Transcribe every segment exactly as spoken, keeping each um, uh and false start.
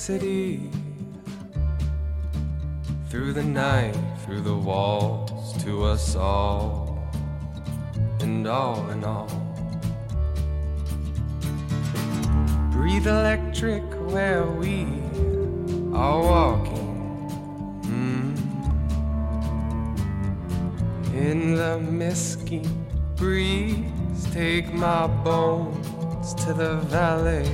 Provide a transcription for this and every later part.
city. Through the night, through the walls, to us all, and all in all. Breathe electric where we are walking. Mm. In the misty breeze, take my bones to the valley.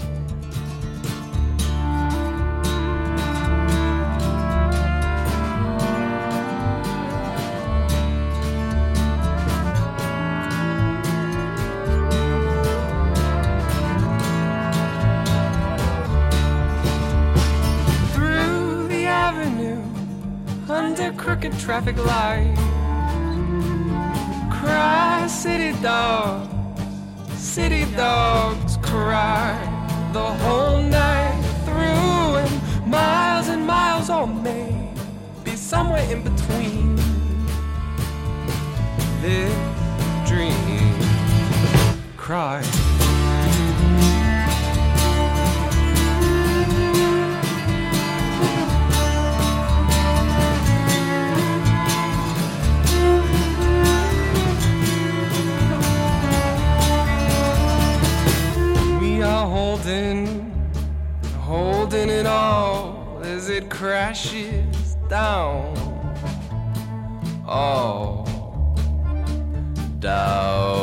Crooked traffic light, cry, city dogs, city dogs cry the whole night through, and miles and miles, or maybe somewhere in between this dream, cry. Holding, holding it all as it crashes down, all down.